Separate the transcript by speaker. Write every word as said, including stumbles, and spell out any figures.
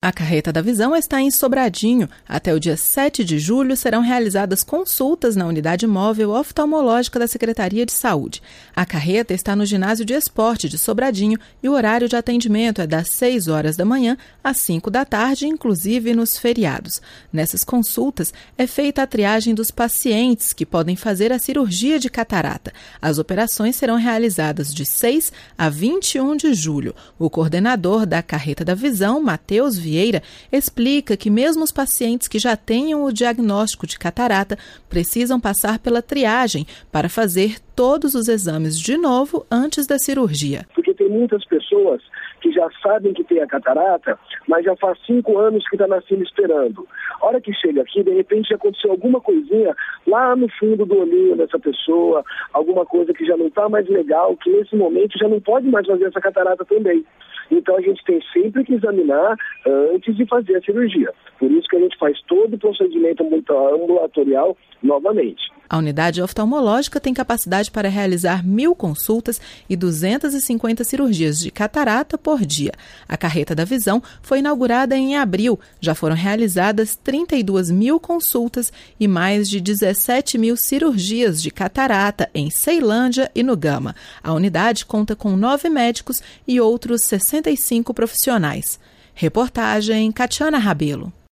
Speaker 1: A Carreta da Visão está em Sobradinho. Até o dia sete de julho serão realizadas consultas na unidade móvel oftalmológica da Secretaria de Saúde. A carreta está no Ginásio de Esporte de Sobradinho e o horário de atendimento é das seis horas da manhã às cinco da tarde, inclusive nos feriados. Nessas consultas é feita a triagem dos pacientes que podem fazer a cirurgia de catarata. As operações serão realizadas de seis a vinte e um de julho. O coordenador da Carreta da Visão, Matheus Vieira, explica que mesmo os pacientes que já tenham o diagnóstico de catarata precisam passar pela triagem para fazer todos os exames de novo antes da cirurgia.
Speaker 2: Porque tem muitas pessoas que já sabem que tem a catarata, mas já faz cinco anos que está na fila esperando. A hora que chega aqui, de repente aconteceu alguma coisinha lá no fundo do olhinho dessa pessoa, alguma coisa que já não está mais legal, que nesse momento já não pode mais fazer essa catarata também. Então a gente tem sempre que examinar antes de fazer a cirurgia. Por isso que a gente faz todo o procedimento ambulatorial novamente.
Speaker 1: A unidade oftalmológica tem capacidade para realizar mil consultas e duzentas e cinquenta cirurgias de catarata por dia. A Carreta da Visão foi inaugurada em abril. Já foram realizadas trinta e duas mil consultas e mais de dezessete mil cirurgias de catarata em Ceilândia e no Gama. A unidade conta com nove médicos e outros sessenta e cinco profissionais. Reportagem Catiana Rabelo.